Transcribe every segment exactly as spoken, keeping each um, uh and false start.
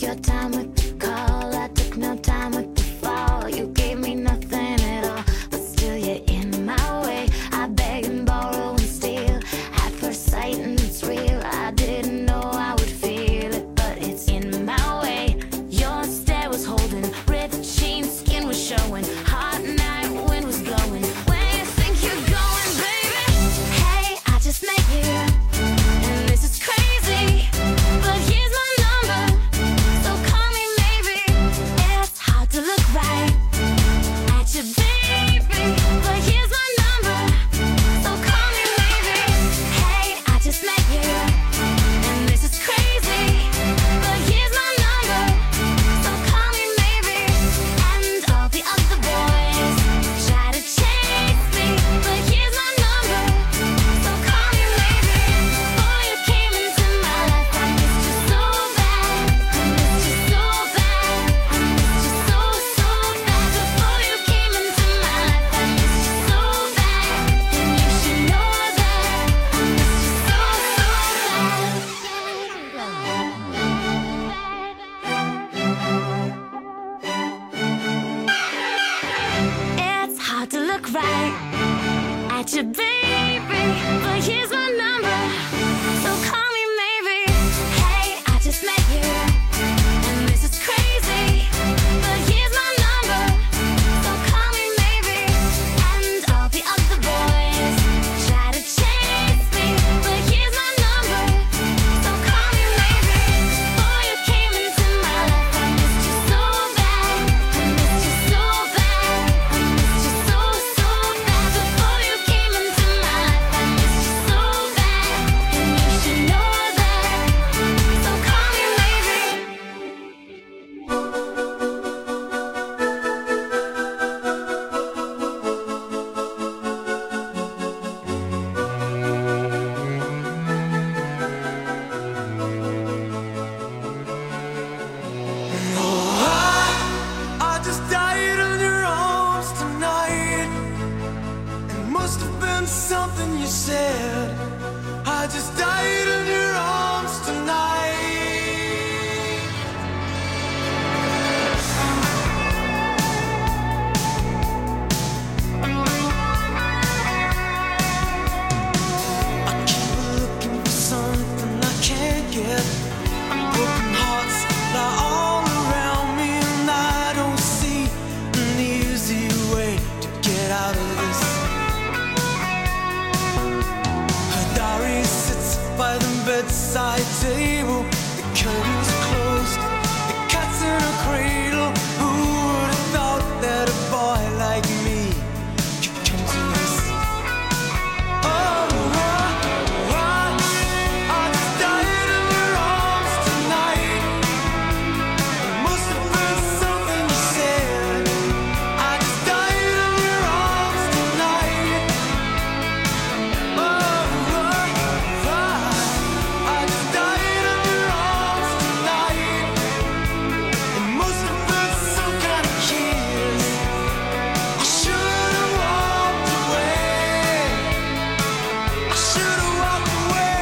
your time with the call. I took no time with the fall. You gave me nothing at all, but still you're in my way. I beg and borrow and steal at first sight, and it's real. I didn't know I would feel it, but it's in my way. Your stare was holding, ripped jeans, skin was showing. Hot night, wind was blowing. Where you think you're going, baby? Hey, I just met you, and this is crazy, but here's my number, so call me maybe. It's hard to look right at you, baby, but here's my number, so call me maybe. Hey, I just met you, and this is crazy, but here's my number, so call me maybe. And all the other boys try to chase me, but here's my number, so call me maybe. Before you came into my life, I missed you so bad. I missed you so bad. I missed you so, so bad. Before you came into my life, I missed you so bad. And you should know that I missed you so, so bad. It's hard to look right at you, baby, but here's my number, so call me maybe. Hey, I just met you, and this is crazy, but here's my number, so call me maybe. And all the other boys try to chase me, but here's my number, so call me maybe. Before you came into my life, I missed you so bad. I missed you so bad. I missed you so, so bad. Before you came into my life, I missed you so bad. And you should know that, so call me maybe. I just died in your arms tonight. It must have been something you said. I just died in your arms tonight. I keep looking for something I can't get. Broken hearts lie all around me, and I don't see an easy way to get out of this. Her diary sits by the bedside table. The curtains are closed, the cat's in a cradle. Who would have thought that a boy like me could come to this? Oh, I, I just died in your arms tonight. It must have been something you said. I just died in your arms tonight. Oh, I, I just died in your arms tonight. It must have been some kind of kiss. I should have walked away. I should have walked away.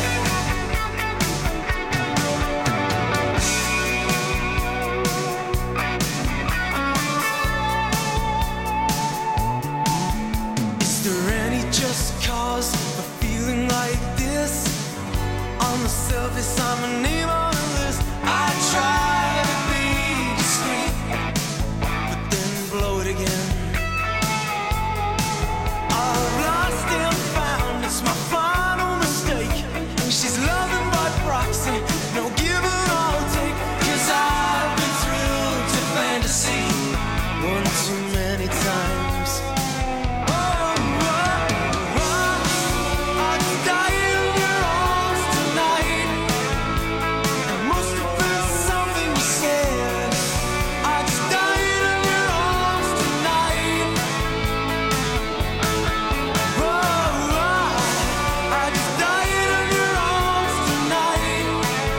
Is there any just cause for feeling like this? On the surface, I'm a name on a list. I try to be discreet, but then blow it again. I've lost and found, it's my final mistake. She's loving by proxy, no give and all take. 'Cause I've been thrilled to fantasy one too many times. Oh, oh, oh, I just died in your arms tonight. It must have been something you said. I just died in your arms tonight. Oh, I, I just died in your arms tonight.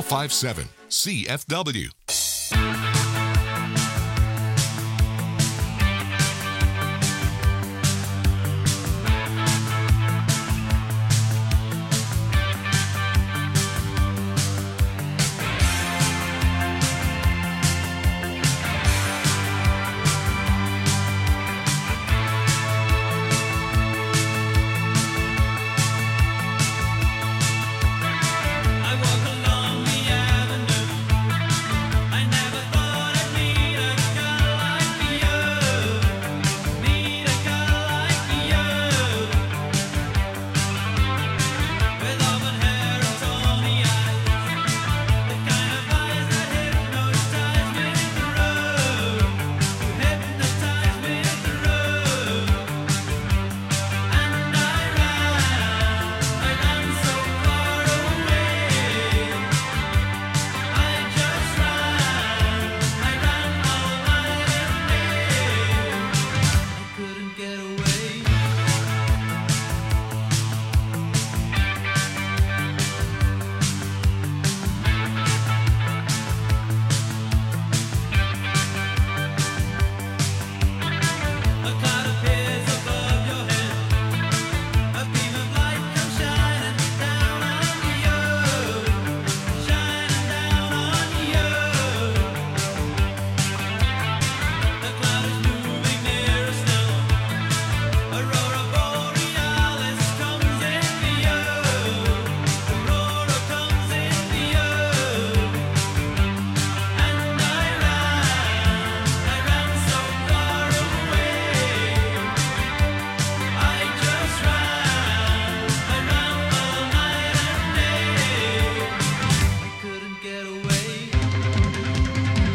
five seven C F W. I walk along the avenue. I never thought I'd meet a girl like you. Meet a girl like you. With auburn hair and tawny eyes. The kind of eyes that hypnotize me through. Hypnotize me through. And I ran, I ran so far away. I just ran, I ran all night and day. I couldn't get away. A cloud appears above your head. A beam of light comes shining down on you, shining down on you. The cloud is moving nearer still. Aurora borealis comes into you. Aurora comes into you. And I ran, I ran so far away. I just ran, I ran all night and day. I couldn't get away.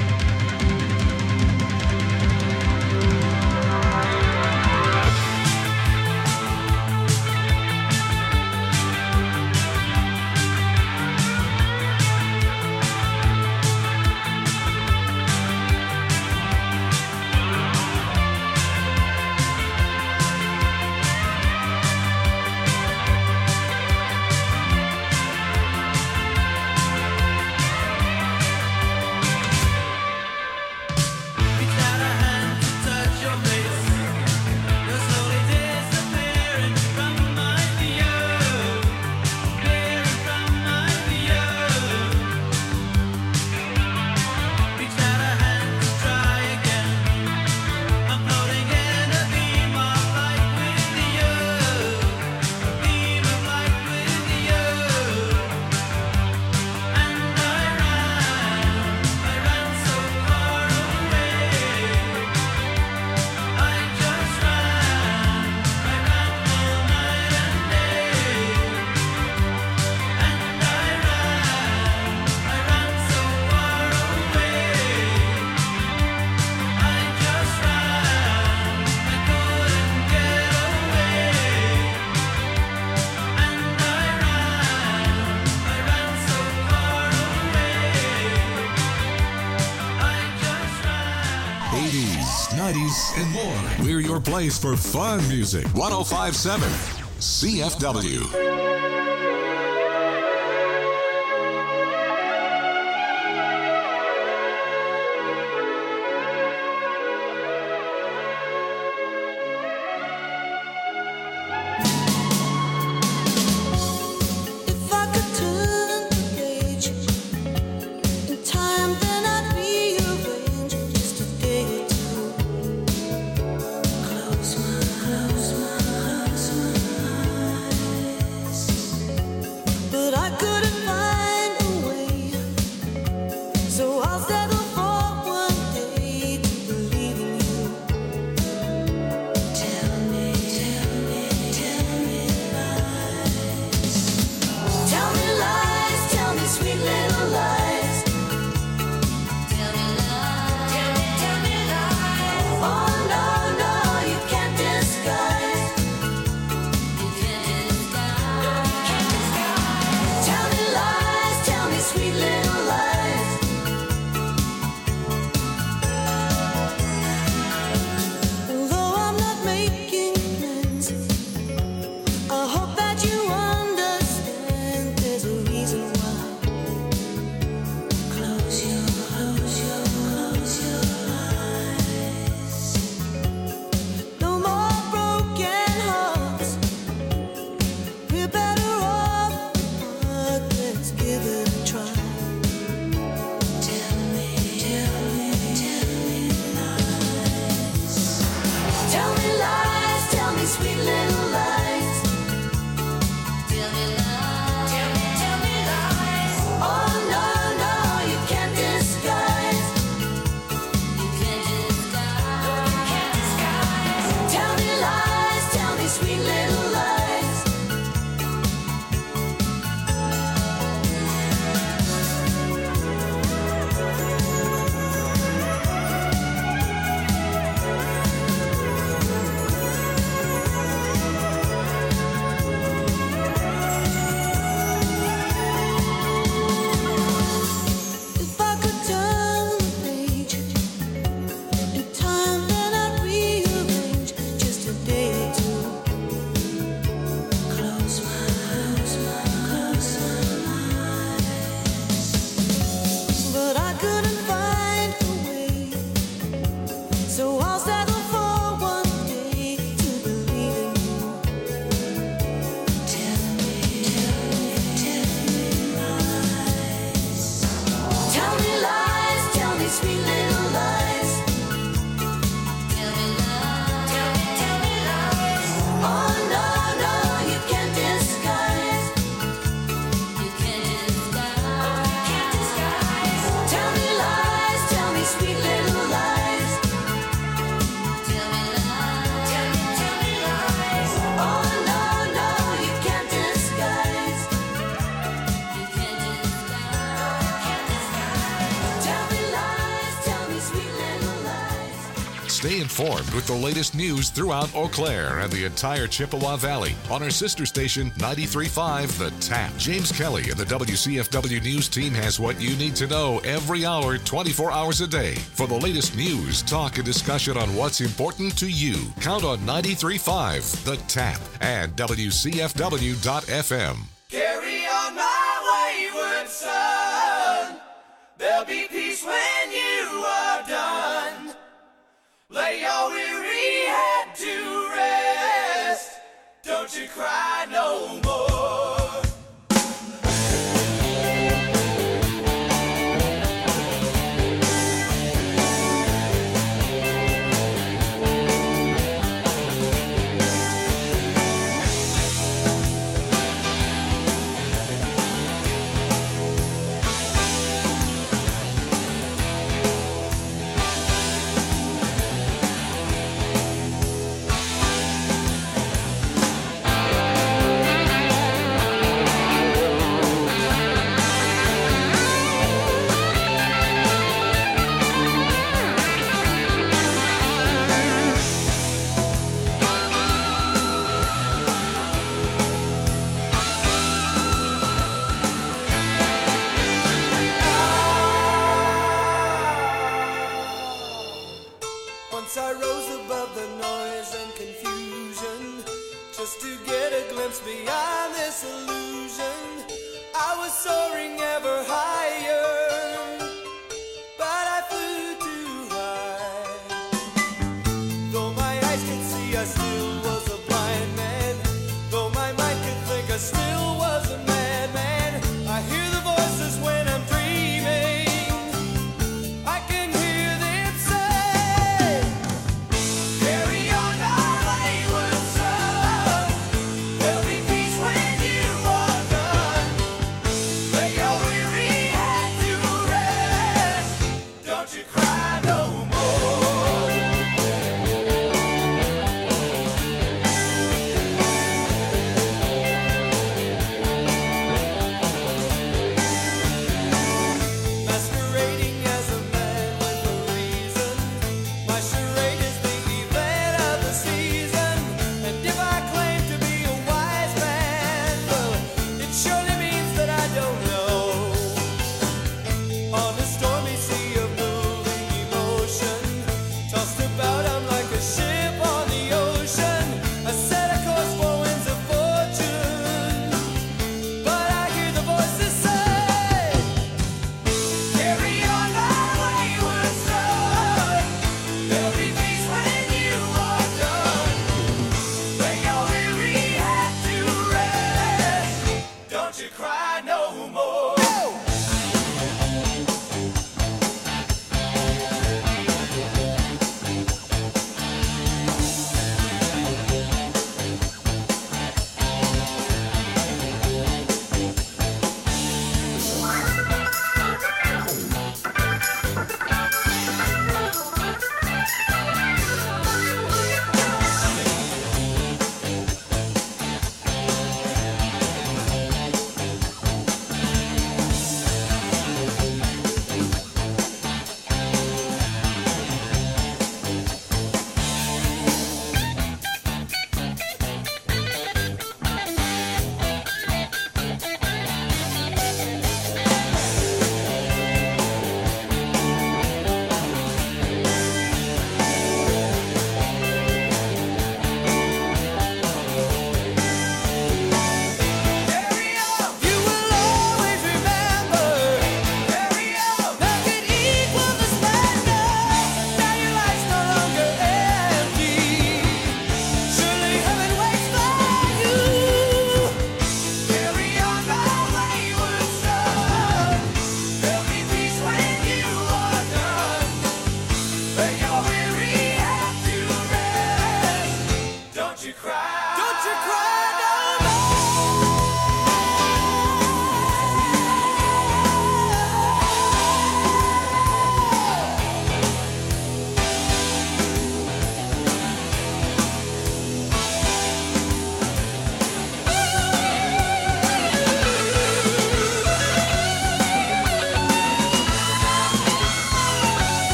Reached out a hand to touch your face. You're slowly disappearing from my view, disappearing from my view. Reached out a hand to try again. I'm floating in a beam of light with you, a beam of light with you. And I ran, I ran so far away. I just ran, I ran all night and day. And I ran, I ran so far away. I just ran, I couldn't get away. And I ran, I ran so far away. I just ran. eighties, nineties, and more. We're your place for fun music. one oh five point seven C F W. If I could turn the page in time, then I'd rearrange just a day or two. Close my, close my, close my eyes. Stay informed with the latest news throughout Eau Claire and the entire Chippewa Valley on our sister station, ninety-three point five The Tap. James Kelly and the W C F W News team has what you need to know every hour, twenty-four hours a day. For the latest news, talk, and discussion on what's important to you, count on ninety-three point five The Tap and W C F W dot F M. Carry on my wayward son. There'll be peace when you are done. Lay your weary head to rest. Don't you cry no more. Once I rose above the noise and confusion, just to get a glimpse beyond this illusion. I was soaring ever higher, but I flew too high. Though my eyes could see, I still was a blind man. Though my mind could think, I still was a madman. I hear the voices when I'm dreaming. I can hear them say, carry on our wayward son. There'll be peace when you are done. Lay your weary head to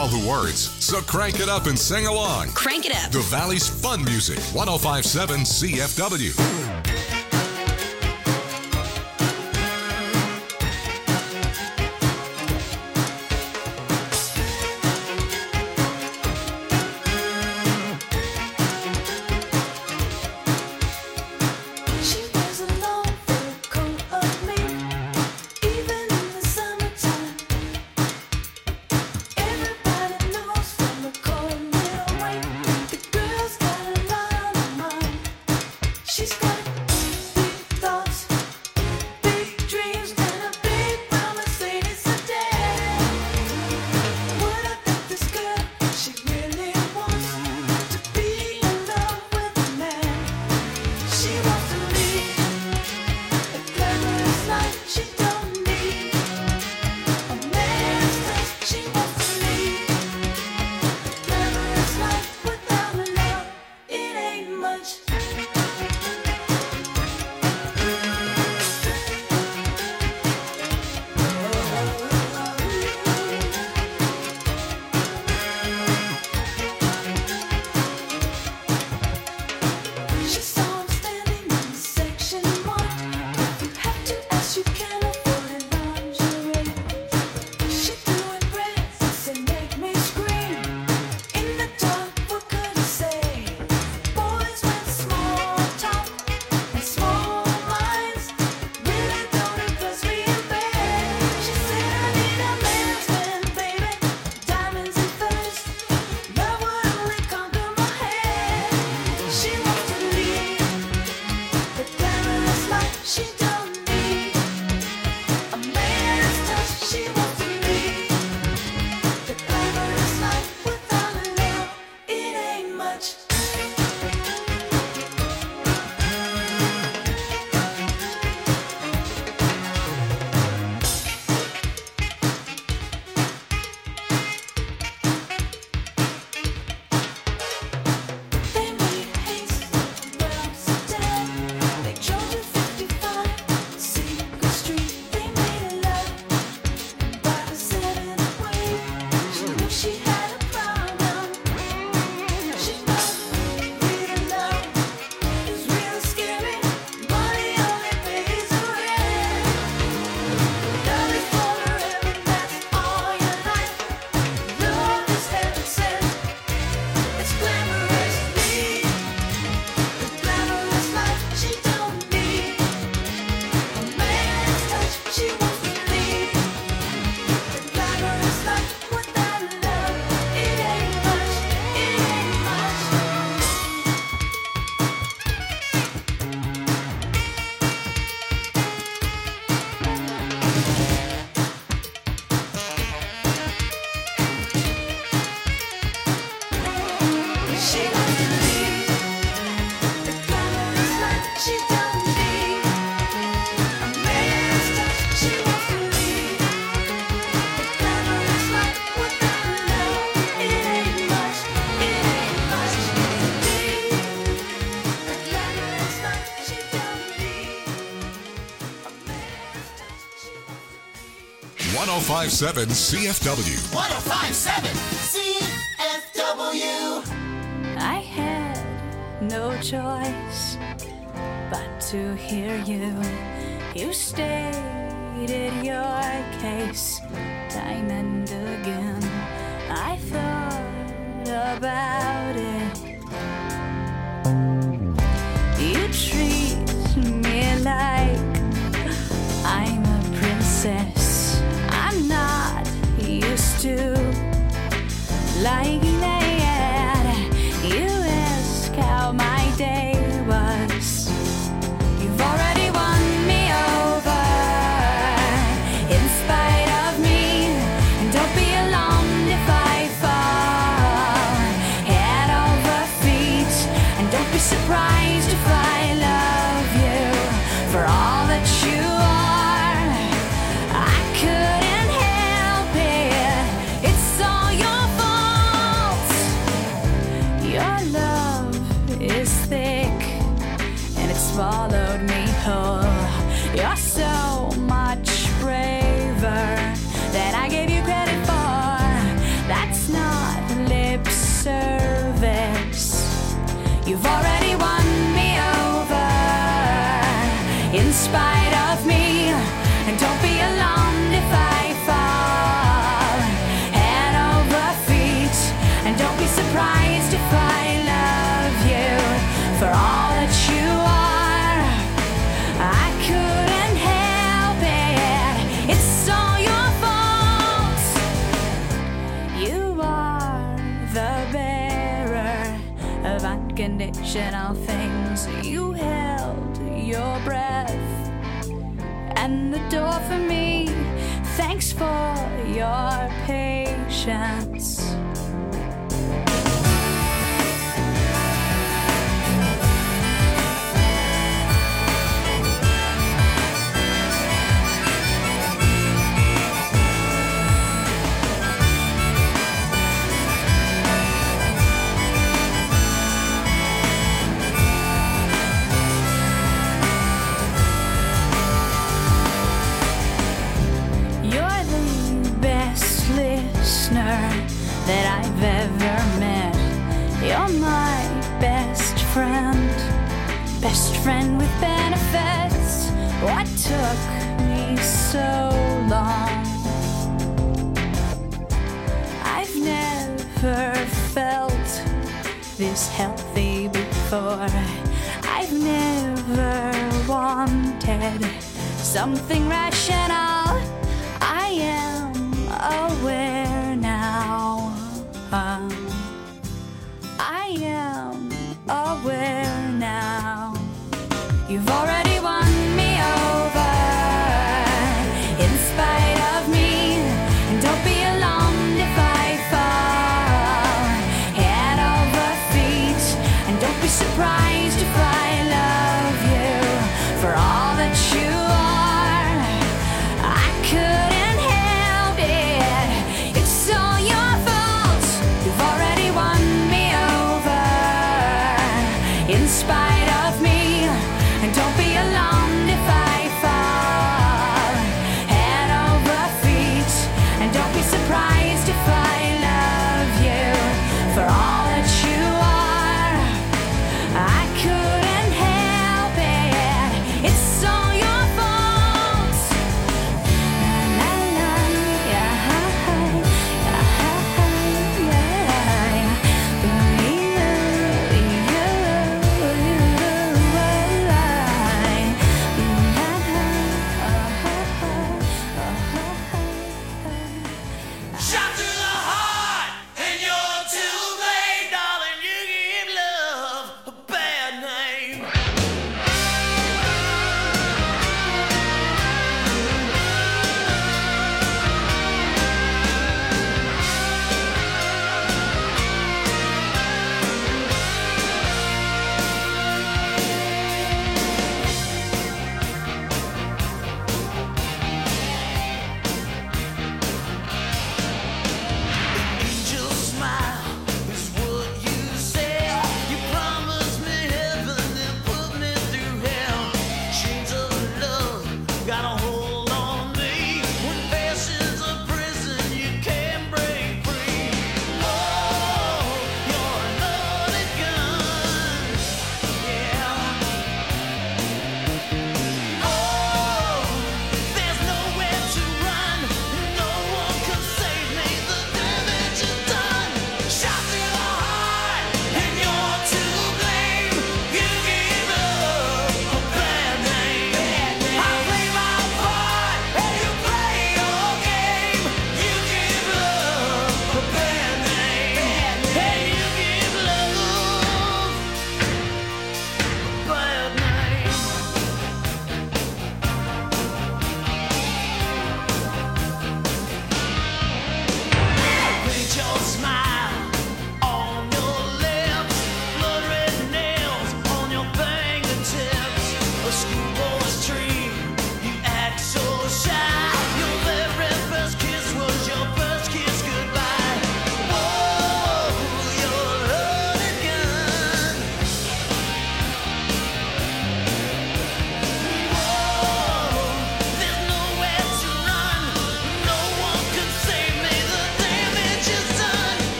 all the words, so crank it up and sing along. Crank it up. The Valley's fun music, one oh five point seven C F W. She was alone for a coat of me, even in the summertime. Everybody knows from a cold little way, the girl's got a lot on her mind. She's got big thoughts, big dreams, and a big brown Mercedes sedan. What I bet this girl, she really wants to be in love with a man. She wants to lead a glamorous life. She don't need a man's touch. She wants to lead a glamorous life without a love. It ain't much. She saw him standing in section one. If you have to ask, you can afford it lingerie. She threw in breasts and make me scream. In the dark, what could I say? Boys with small talk and small minds really don't impress me in bed. She said I need a man's man, baby, diamonds and feathers. Love would only conquer my head. She wants to lead the glamorous life. She don't need a man's touch. She wants to lead the glamorous life without a love. It ain't much. They made haste where I'm sitting. They drove to fifty-five Secret Street. They made love by the seventh wave. She knew she had a problem. She knew real love is real scary. Money only pays the rent. Love is forever, that's all your life. Love is heaven sent. It's glamorous, lead the glamorous life. She don't need a man's touch. She wants to lead the glamorous life without love. It ain't much. It ain't much. She wants to lead the glamorous life. She don't need a man's touch. She wants to lead the glamorous life without love. It ain't much. It ain't much. Lead the glamorous life. She don't need a man's touch. She wants to lead. one oh five point seven C F W. one oh five point seven C F W. I had no choice but to hear you. You stated your case time and again. I thought about it. You treat me like I'm a princess. I'm not used to like that. You ask how my day was. You've already won me over in spite of me. And don't be alarmed if I fall head over feet. And don't be surprised if I love you for all that you are. I couldn't help it. It's all your fault. Your love is thick and it's swallowed me whole. You're so much braver than I gave you credit for. That's not spite of me. And don't be alarmed if I fall head over feet. And don't be surprised if I love you for all that you are. I couldn't help it, it's all your fault. You are the bearer of unconditional things. You held your breath and the door for me. Thanks for your patience. You're the best listener that I've ever met. You're my best friend, best friend with benefits. What took me so long? I've never felt this healthy before. I've never wanted something rational. I am aware now. Um, I am aware now. You've already won me over in spite of me. And don't be alarmed if I fall head over feet. And don't be surprised if I love you for all that you are. I couldn't help it, it's all your fault. You've already won me over in spite of me. And don't be alarmed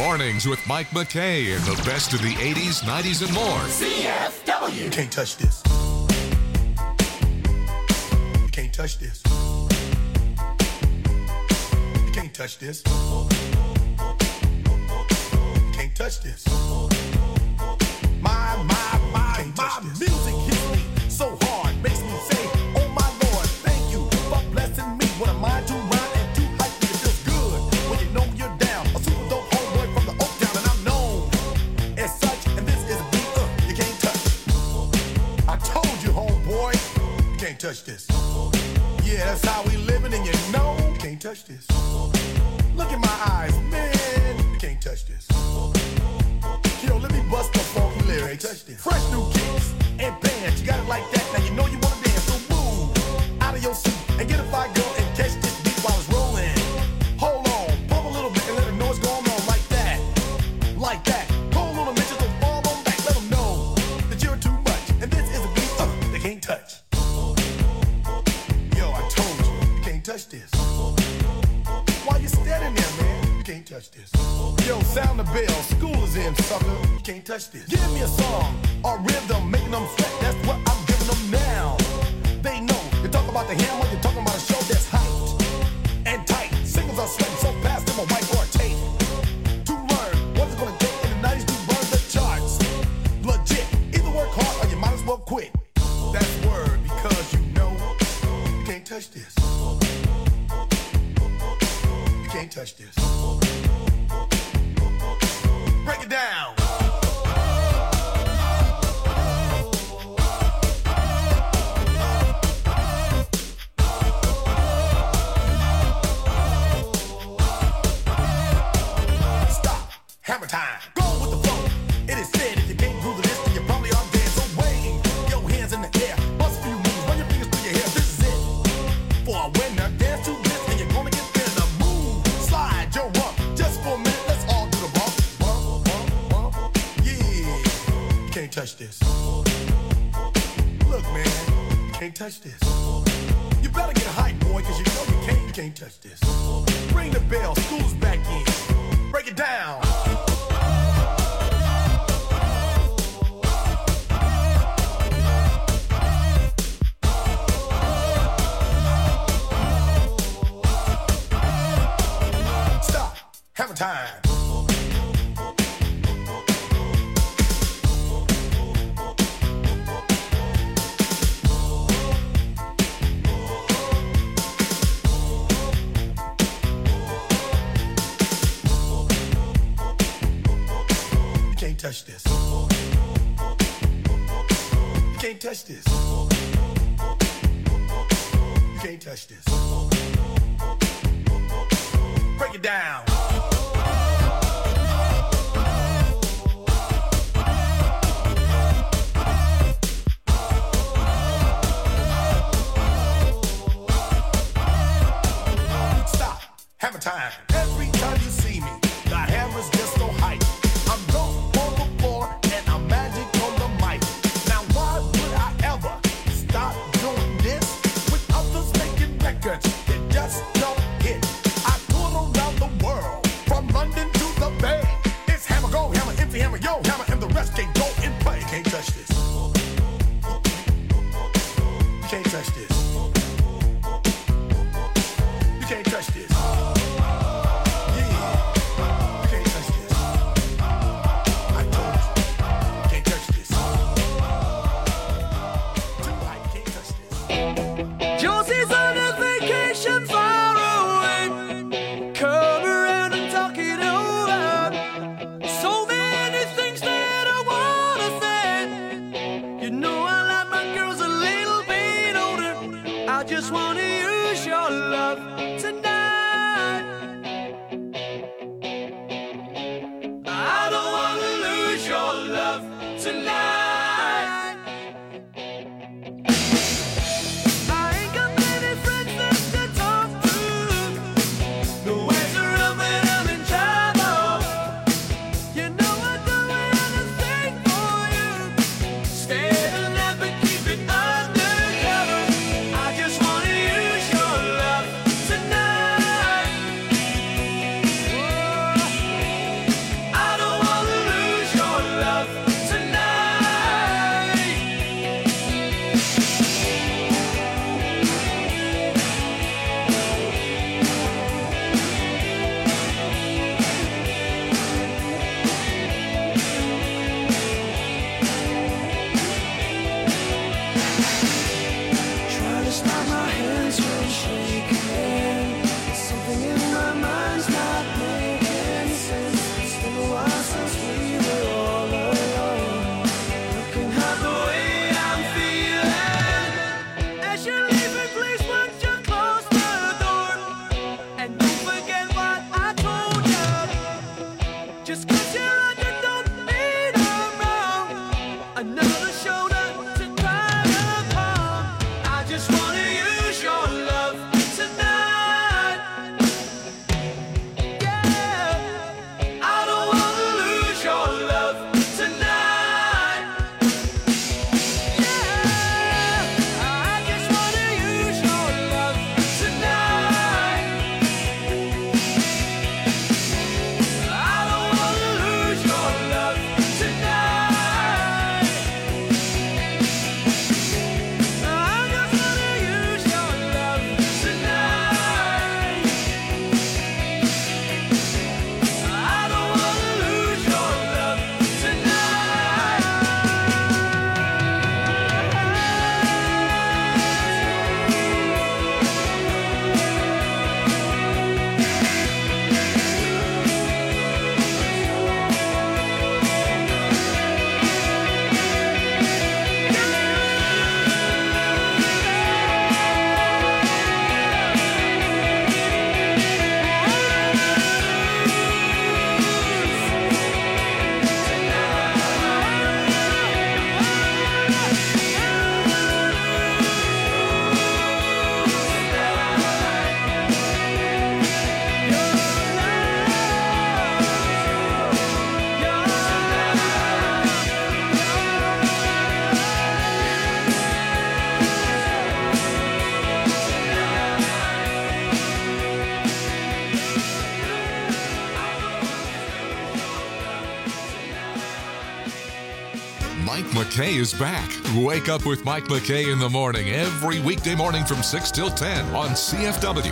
Mornings with Mike McKay and the best of the eighties, nineties, and more. C F W. You can't touch this. You can't touch this. You can't touch this. You can't touch this. My, my, my, my music hits me so hard, makes me say, oh my Lord, thank you for blessing me. What am I to rhyme and to hype me? It feels good when you know you're down. A super dope homeboy from the Oak Town, and I'm known as such. And this is a beat uh, you can't touch. I told you, homeboy, you can't touch this. Yeah, that's how we living, and you know you can't touch this. Look in my eyes, man, you can't touch this. Yo, let me bust the funky lyrics. Fresh new kicks and bands, you got it like that. Now you know you wanna dance, so move out of your seat and get a fire girl and catch this beat while it's rolling. Hold on, pump a little bit and let her know what's going on like that, like that. Hold on a minute, don't fall on back. Let them know that you're too much, and this is a beat uh, they can't touch. Yo, I told you, you can't touch this. Why you standing there, man? You can't touch this. Yo, sound the bell, school is in, sucker. You can't touch this. Give me a song or rhythm, making them sweat. That's what I'm giving them now. They know. You talk about the hammer, you're talking about a show that's hyped and tight. Singles are sweating so fast, them a white or a tape. To learn what's it gonna take in the nineties to burn the charts. Legit. Either work hard or you might as well quit. That's word because you know you can't touch this. You can't touch this. Break it down. Stop. Hammer time. Go with the flow. It is said if you can't groove the list, then you probably are dead. So wave your hands in the air. Bust a few moves. Run your fingers through your hair. This is it. For a winner, dance to this, and you're gonna get there. Now move, slide your rump. Just for a minute, let's all do the bump. Bump, bump, bump. Yeah. You can't touch this. Look, man, you can't touch this. You better get hype, boy, cause you know you can't, you can't touch this. Ring the bell, school's back in. Break it down. Stop. Hammer time. You can't touch this. You can't touch this. You can't touch this. Break it down. Stop. Hammer time. Every time you see me, the hammer's just so hype. I'm dope on the floor and I'm magic on the mic. Now why would I ever stop doing this with others making records that just don't hit? I tour around the world, from London to the Bay. It's hammer go, hammer empty, hammer yo, hammer, and the rest can go and play. You can't touch this. You can't touch this. You can't touch this. Yeah. You can't touch this. I told you. You can't touch this. Too high, you can't touch this. Josie's on a vacation far away. Come around and talk it over. So many things that I wanna say. You know I like my girls a little bit older. I just wanna use your love tonight. I don't wanna lose your love tonight. I ain't got many friends left to talk to. No ways around when I'm in trouble. You know I'd do anything for you. Stay the night but keep it undercover. I just wanna use Trying to stop my hands from shaking. Something in my mind's not making sense. It's been a while since we were all alone. Looking at the way I'm feeling. As you're leaving, please won't you close the door? And don't forget what I told you. Just 'cause you're under, don't mean I'm wrong. Another shoulder to cry upon. I just wanna use your love tonight. Yeah, I don't wanna lose your love tonight. Yeah, I just wanna use your love tonight. I don't wanna lose your love tonight. I just wanna use your love tonight. I don't wanna lose your love Mike McKay is back. Wake up with Mike McKay in the morning every weekday morning from six till ten on C F W.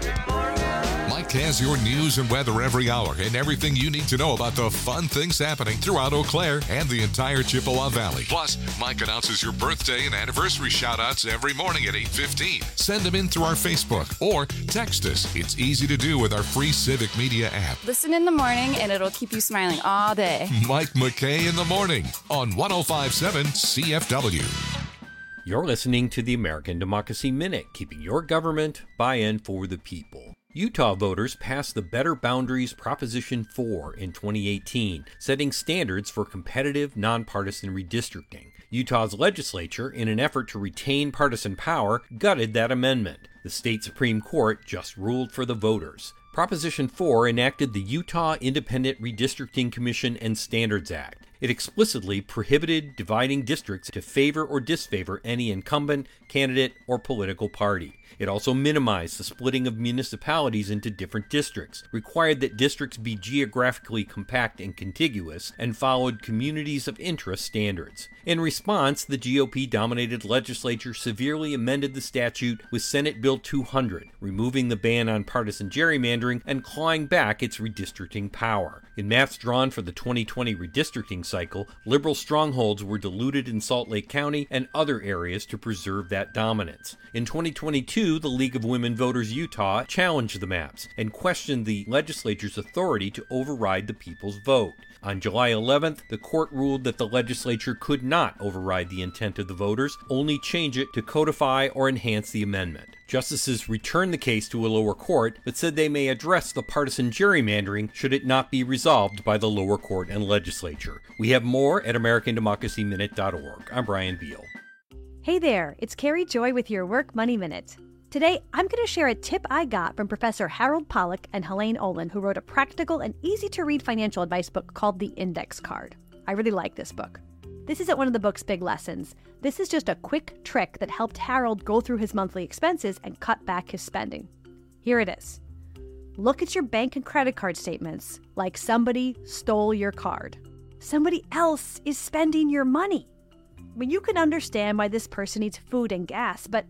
Mike has your news and weather every hour and everything you need to know about the fun things happening throughout Eau Claire and the entire Chippewa Valley. Plus, Mike announces your birthday and anniversary shout-outs every morning at eight fifteen. Send them in through our Facebook or text us. It's easy to do with our free Civic Media app. Listen in the morning and it'll keep you smiling all day. Mike McKay in the morning on one oh five point seven C F W. You're listening to the American Democracy Minute, keeping your government by and for the people. Utah voters passed the Better Boundaries Proposition four in twenty eighteen, setting standards for competitive, nonpartisan redistricting. Utah's legislature, in an effort to retain partisan power, gutted that amendment. The state Supreme Court just ruled for the voters. Proposition four enacted the Utah Independent Redistricting Commission and Standards Act. It explicitly prohibited dividing districts to favor or disfavor any incumbent, candidate, or political party. It also minimized the splitting of municipalities into different districts, required that districts be geographically compact and contiguous, and followed communities of interest standards. In response, the G O P-dominated legislature severely amended the statute with Senate Bill two hundred, removing the ban on partisan gerrymandering and clawing back its redistricting power. In maps drawn for the twenty twenty redistricting cycle, liberal strongholds were diluted in Salt Lake County and other areas to preserve that dominance. In twenty twenty-two, the League of Women Voters Utah challenged the maps and questioned the legislature's authority to override the people's vote. On July eleventh, the court ruled that the legislature could not override the intent of the voters, only change it to codify or enhance the amendment. Justices returned the case to a lower court, but said they may address the partisan gerrymandering should it not be resolved by the lower court and legislature. We have more at American Democracy Minute dot org. I'm Brian Beal. Hey there, it's Carrie Joy with your Work Money Minute. Today, I'm going to share a tip I got from Professor Harold Pollack and Helene Olin, who wrote a practical and easy-to-read financial advice book called The Index Card. I really like this book. This isn't one of the book's big lessons. This is just a quick trick that helped Harold go through his monthly expenses and cut back his spending. Here it is. Look at your bank and credit card statements like somebody stole your card. Somebody else is spending your money. I mean, you can understand why this person needs food and gas, but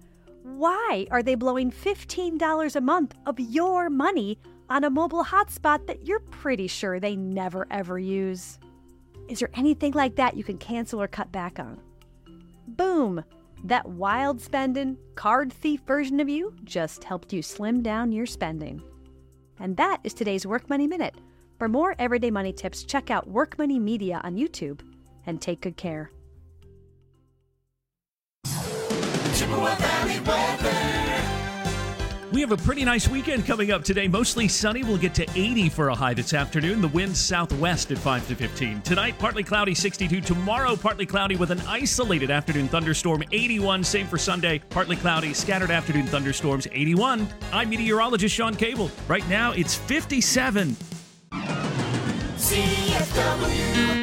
why are they blowing fifteen dollars a month of your money on a mobile hotspot that you're pretty sure they never ever use? Is there anything like that you can cancel or cut back on? Boom! That wild spending, card thief version of you just helped you slim down your spending. And that is today's Work Money Minute. For more everyday money tips, check out Work Money Media on YouTube and take good care. Chippewa Valley weather. We have a pretty nice weekend coming up today. Mostly sunny. We'll get to eighty for a high this afternoon. The wind's southwest at five to fifteen. Tonight, partly cloudy, sixty-two. Tomorrow, partly cloudy with an isolated afternoon thunderstorm, eighty-one. Same for Sunday. Partly cloudy, scattered afternoon thunderstorms, eighty-one. I'm meteorologist Sean Cable. Right now, it's fifty-seven. C F W.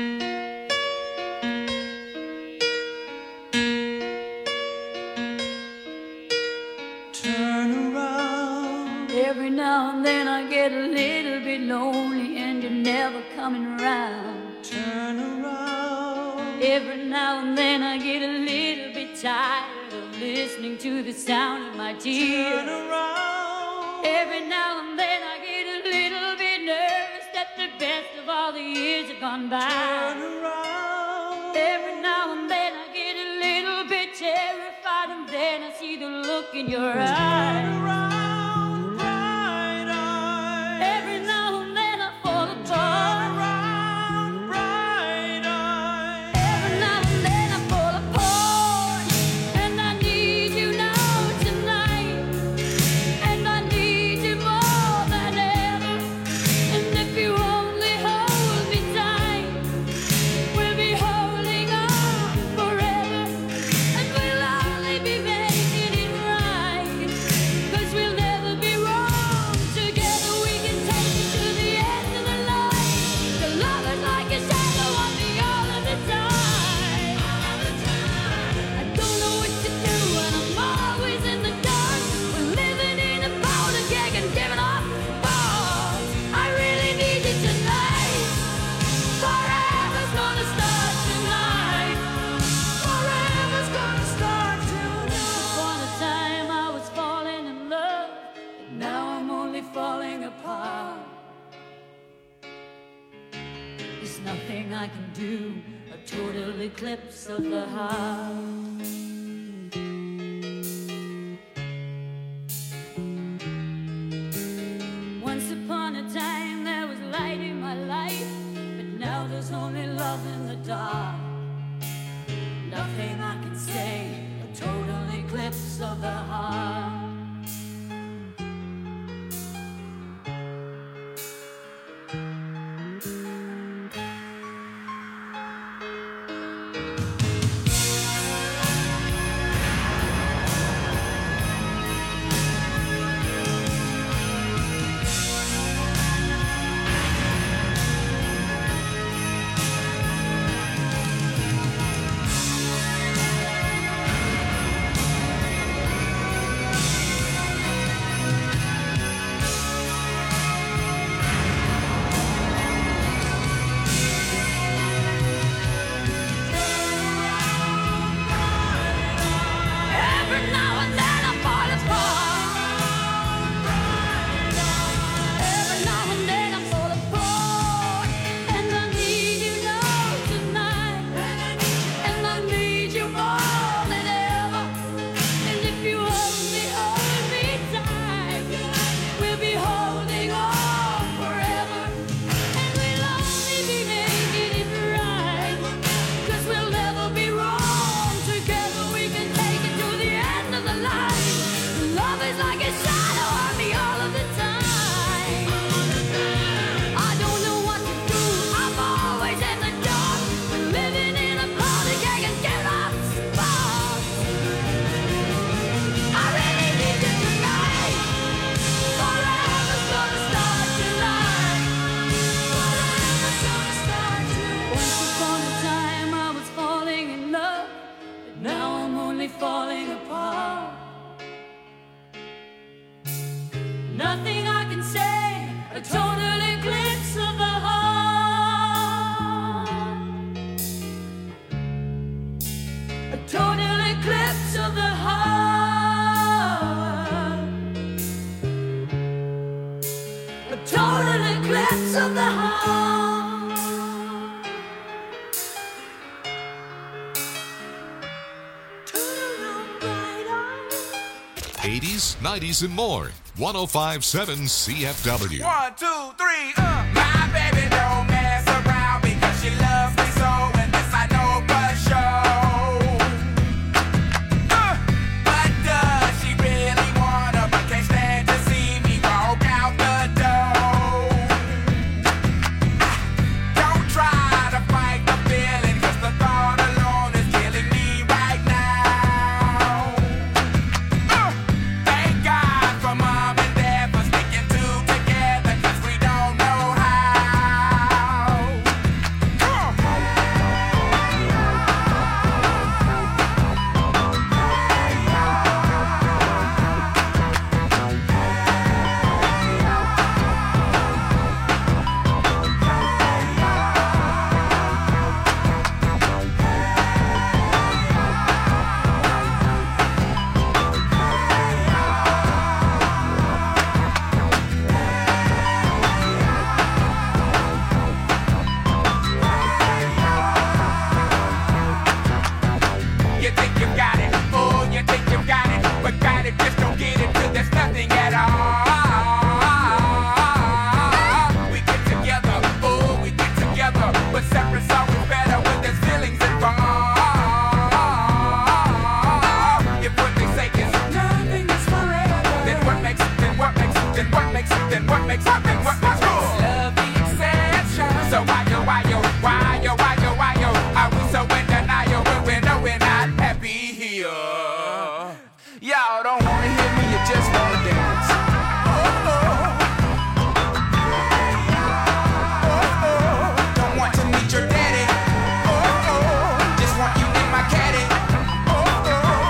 Every now and then I get a little bit lonely and you're never coming around. Turn around. Every now and then I get a little bit tired of listening to the sound of my tears. Turn around. Every now and then I get a little bit nervous that the best of all the years have gone by. Turn around. Every now and then I get a little bit terrified and then I see the look in your eyes. Turn around. Nothing I can do, a total eclipse of the heart. Once upon a time there was light in my life, but now there's only love in the dark. Nothing I can say, a total eclipse of the heart. Nothing I can say, a total eclipse of the heart. A total eclipse of the heart. A total eclipse of the heart. Total eighties, nineties, and more. one oh five point seven C F W. One, two, three, uh. My baby don't mess around because she loves me so, and this I know for sure. Uh, but does she really wanna, but can't stand to see me walk out the door? Don't try to fight the feeling, 'cause the thought alone is killing me right now. Uh, thank God for mom and dad for sticking two together, 'cause we don't know how. Come on. You think you got it, oh, you think you got it, but got it, just don't get it, 'cause there's nothing at all. We get together, oh, we get together, but separate's always better when there's feelings involved. If what they say is nothing is forever, then what makes it, then what makes it, then what makes it, then what makes it, then what makes it? Love the exception. So why yo, why yo, why yo, why yo, why yo, are we so in denial when we know we're not happy here? Y'all don't wanna hear me, you just wanna dance. Oh, oh. Oh, oh. Don't want to meet your daddy. Oh, oh. Just want you in my caddy. Oh, oh.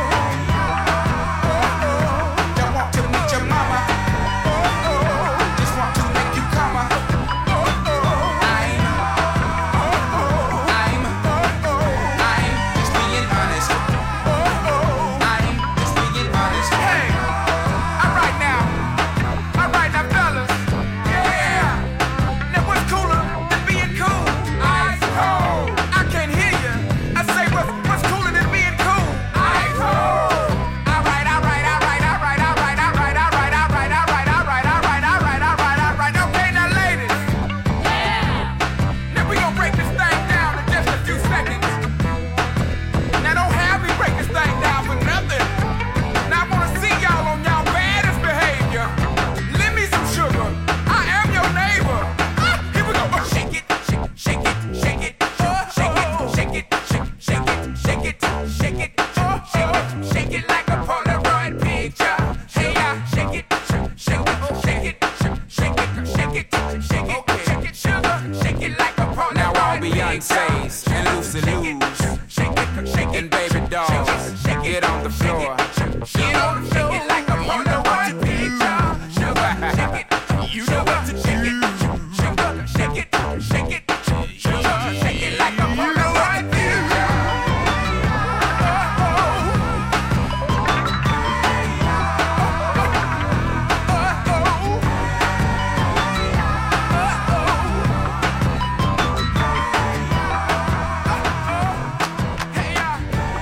Oh, oh. Don't want to meet your mama. Oh, oh. Just want to make you come. Oh, oh. I'm, oh, oh. I'm, oh, oh. I'm just being honest. Oh, oh. I'm just being honest. Hey, all right now, all right now, fellas. Yeah. Now what's cooler than being cool? Ice cold. I can't hear you. I say what's what's cooler than being cool? Ice cold. All right, all right, all right, all right, all right, all right, all right, all right, all right, all right, all right, all right, all right, all right. Okay, now ladies. Yeah. Now we gonna break this thing down in just a few seconds. Now don't have me break this thing down for nothing. Now I wanna see y'all on y'all baddest behavior. Lend me some sugar. I am your neighbor. Ah, here we go. Oh, shake it, shake, shake it, shake it, oh, shake it, shake it, shake, shake it, shake it, shake it, oh, shake it, shake it like a Polaroid picture. Hey, yeah, shake it, shake, shake it, shake it, shake it, shake it, shake it, shake it, sugar, shake it like a Polaroid. Now all Beyonce's and Lucy Lou's and baby dolls, get on the floor. Get on the floor. Shake it like a Polaroid picture. Sugar, shake it. You know what to shake it. Sugar, shake it, shake it. Sugar, shake it like a Polaroid picture. Oh, oh. Oh, oh. Hey, yeah.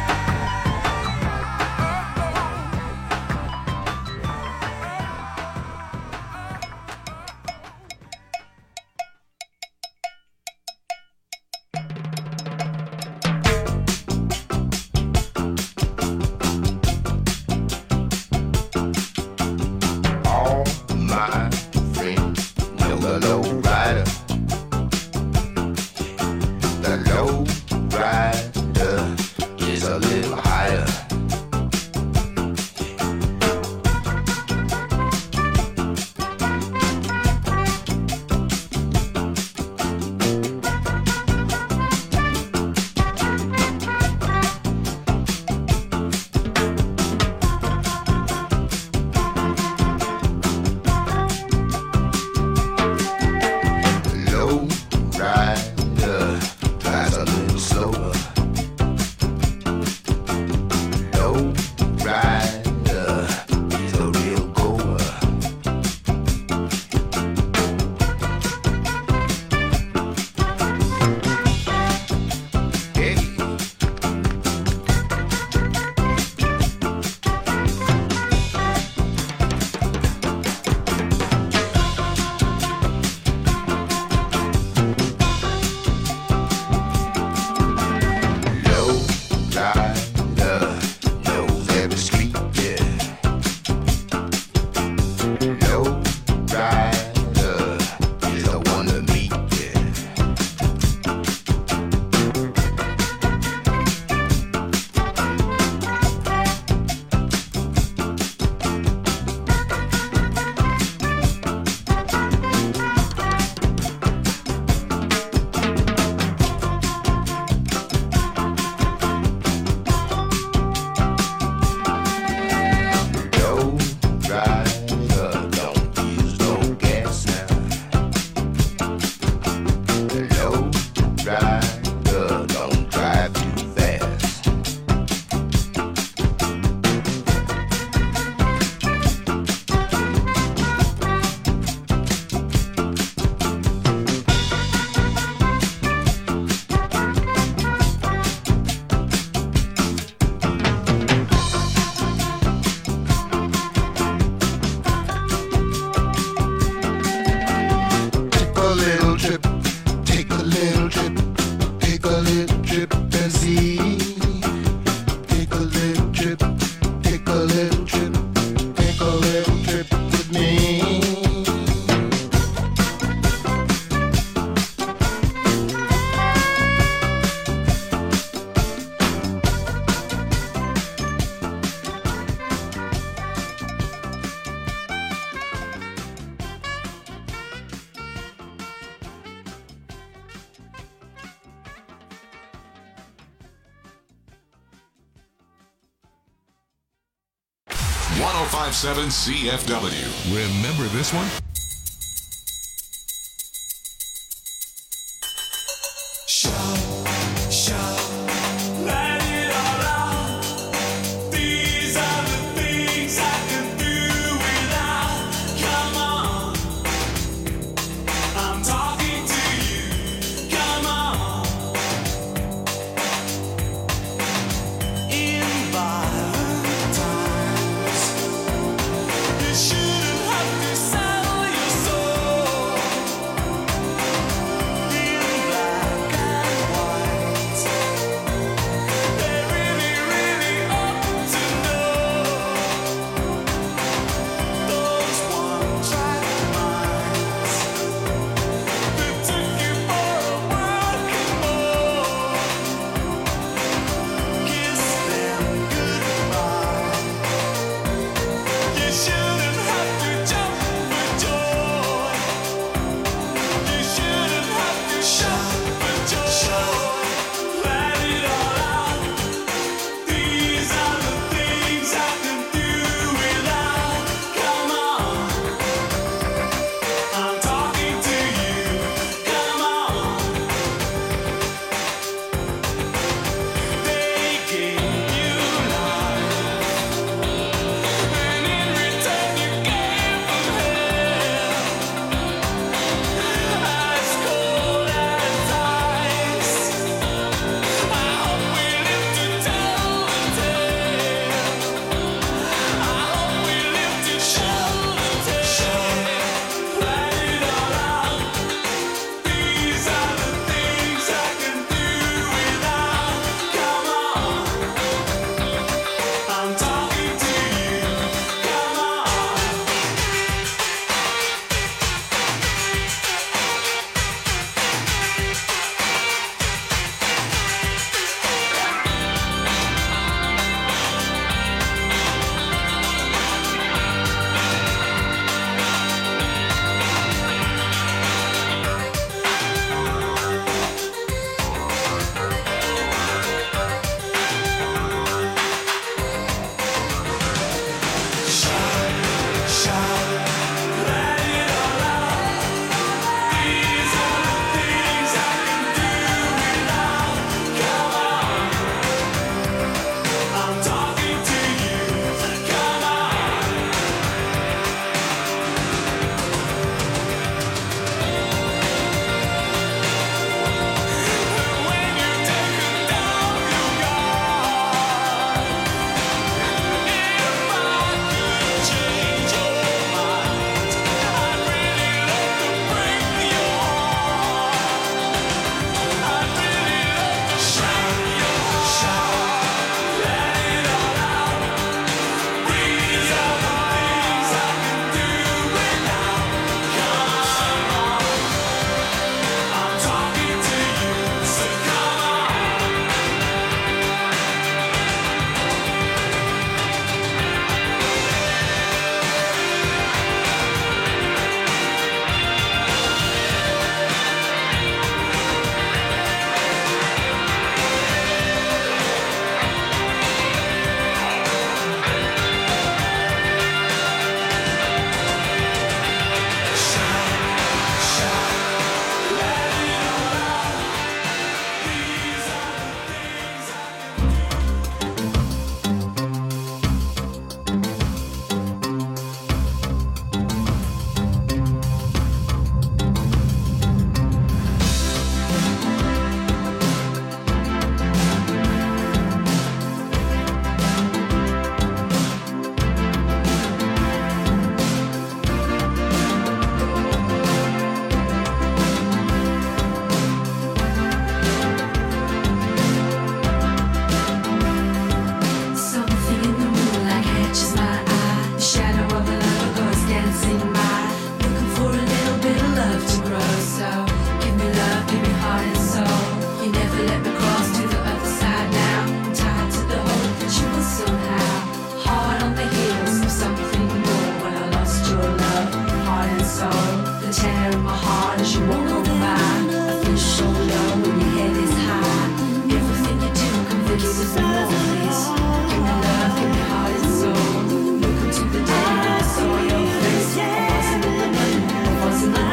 All my friends know the low rider. The low rider is a little higher. Low rider drives a little slower. oh five point seven C F W. Remember this one?